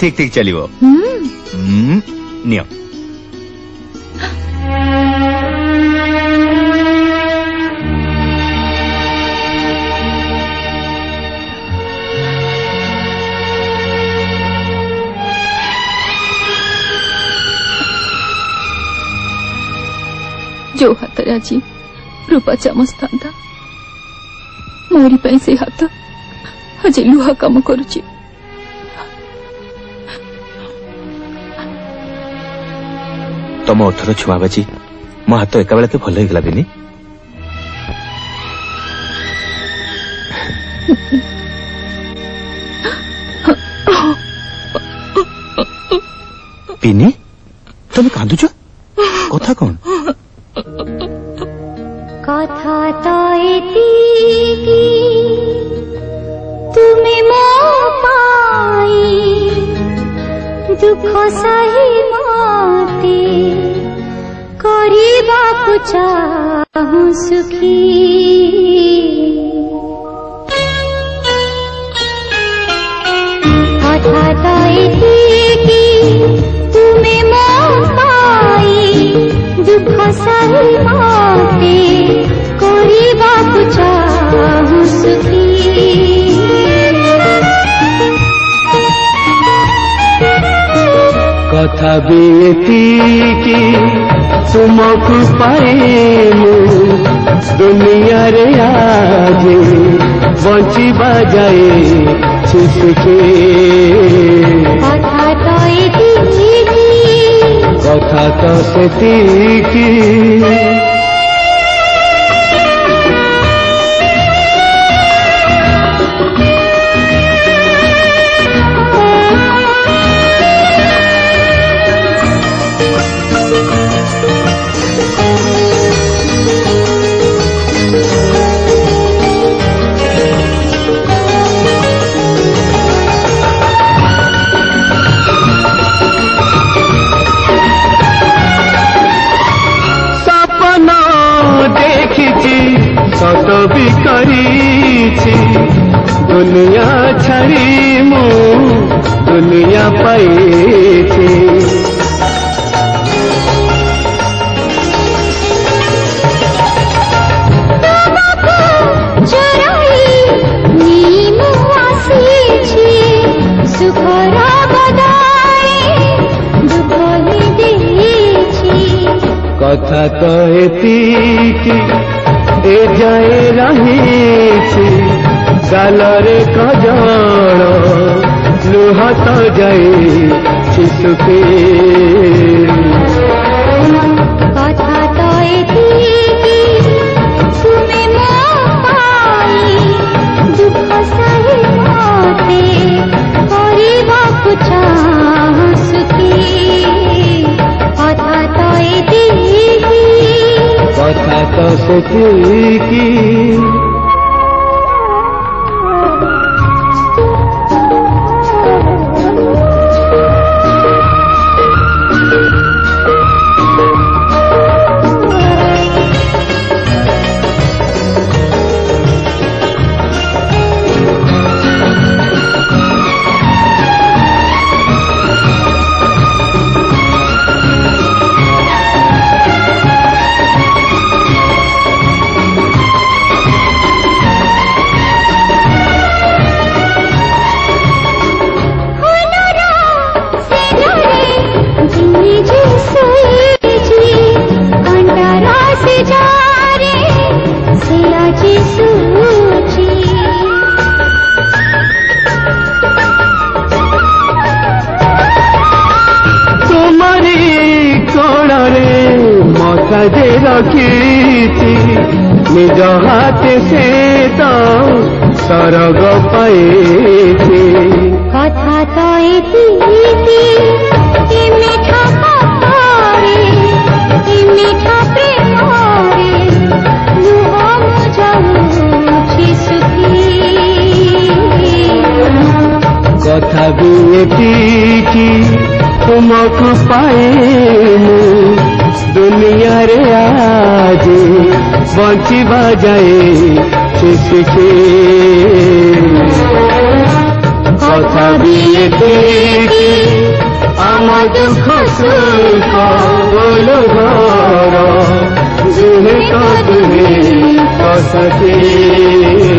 ठीक ठीक चलिवो नियो जो हाथ आज रूपा चामच था मोरी से हाथ आज लुहा काम करुची तम ओठर छुआबाजी मो हाथ एका बेलके भल होगला बिनी बिनी तुम कांदुच कथा कौन कथा तो एतिकी तुमे मो पाई दुख सही मते करिबाकु चाहूं सुखी कथा तो एतिकी तुमे मो पाई दुख सही मते करिबाकु चाहूं सुखी कथा बेती तुमको पाएनु दुनिया रे आज बंचिबा जाए सुखी कथा तो एतिकी कथा तो सेतिकी सत भी करी दुनिया छाड़ी मु दुनिया पाई कथा तो एतिकी ए जाए रही गालरे कजण लुह तो जाए सुखी कथा तो एतिकी तुमे मो पाई दुख सही मते करिबाकु चाहूं सुखी कथा तो एतिकी कथा तो सेतिकी जे रखी निज हाथ से तो सरग पाए कथा तो एतिकी मीठा पारे मीठा प्रेमरे लुह मुझी सुखी कथा भी एतिकी तुमको पाए दुनिया रे आज बंचिबा जाए सुखी कथा भी एतिकी दुख सुख बोलो घर दुहे तो दुहे तो सके